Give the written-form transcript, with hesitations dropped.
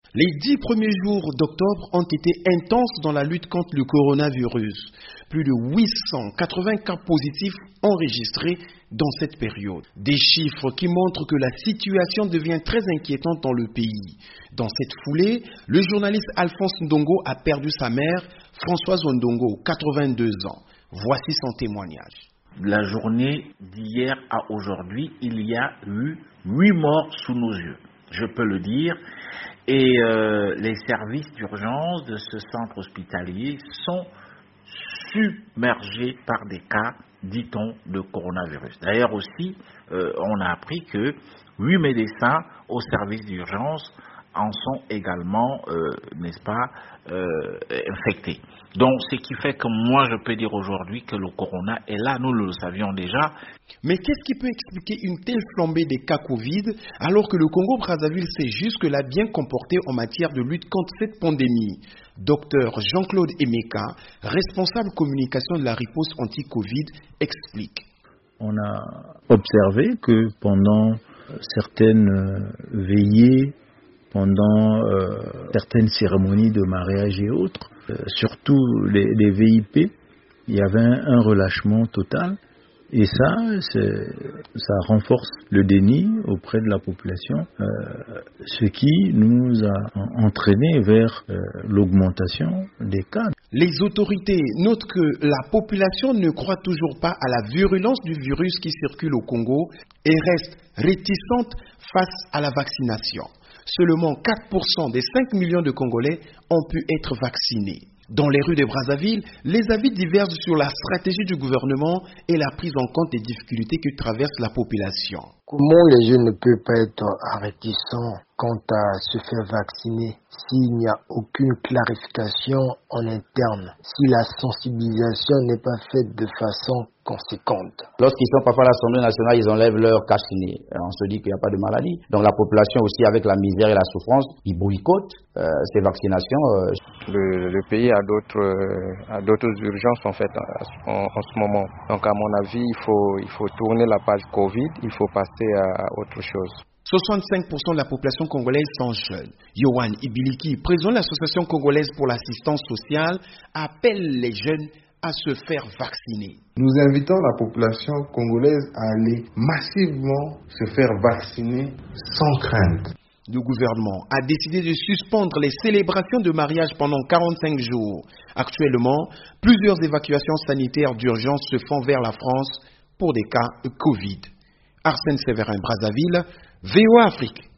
Les 10 premiers jours d'octobre ont été intenses dans la lutte contre le coronavirus. Plus de 880 cas positifs enregistrés dans cette période. Des chiffres qui montrent que la situation devient très inquiétante dans le pays. Dans cette foulée, le journaliste Alphonse Ndongo a perdu sa mère, Françoise Ndongo, 82 ans. Voici son témoignage. La journée d'hier à aujourd'hui, il y a eu 8 morts sous nos yeux, je peux le dire. Et les services d'urgence de ce centre hospitalier sont submergés par des cas, dit-on, de coronavirus. D'ailleurs aussi, on a appris que 8 médecins au service d'urgence en sont également, n'est-ce pas, infectés. Donc, ce qui fait que moi, je peux dire aujourd'hui que le corona est là, nous le savions déjà. Mais qu'est-ce qui peut expliquer une telle flambée des cas Covid alors que le Congo-Brazzaville s'est jusque-là bien comporté en matière de lutte contre cette pandémie? Docteur Jean-Claude Emeka, responsable communication de la riposte anti-Covid, explique. On a observé que pendant certaines veillées, pendant certaines cérémonies de mariage et autres, surtout les VIP, il y avait un relâchement total. Et ça renforce le déni auprès de la population, ce qui nous a entraîné vers l'augmentation des cas. Les autorités notent que la population ne croit toujours pas à la virulence du virus qui circule au Congo et reste réticente face à la vaccination. Seulement 4% des 5 millions de Congolais ont pu être vaccinés. Dans les rues de Brazzaville, les avis divergent sur la stratégie du gouvernement et la prise en compte des difficultés que traverse la population. Comment les jeunes ne peuvent pas être réticents quant à se faire vacciner s'il n'y a aucune clarification en interne, si la sensibilisation n'est pas faite de façon conséquente? Lorsqu'ils sont parfois à l'Assemblée nationale, ils enlèvent leur cache-nez. On se dit qu'il n'y a pas de maladie. Donc la population aussi, avec la misère et la souffrance, ils boycottent ces vaccinations. Le pays a d'autres urgences en fait en ce moment. Donc à mon avis, il faut tourner la page Covid, il faut passer à autre chose. 65% de la population congolaise sont jeunes. Yohan Ibiliki, président de l'Association congolaise pour l'assistance sociale, appelle les jeunes à se faire vacciner. Nous invitons la population congolaise à aller massivement se faire vacciner sans crainte. Le gouvernement a décidé de suspendre les célébrations de mariage pendant 45 jours. Actuellement, plusieurs évacuations sanitaires d'urgence se font vers la France pour des cas Covid. Arsène Séverin, Brazzaville, VOA Afrique.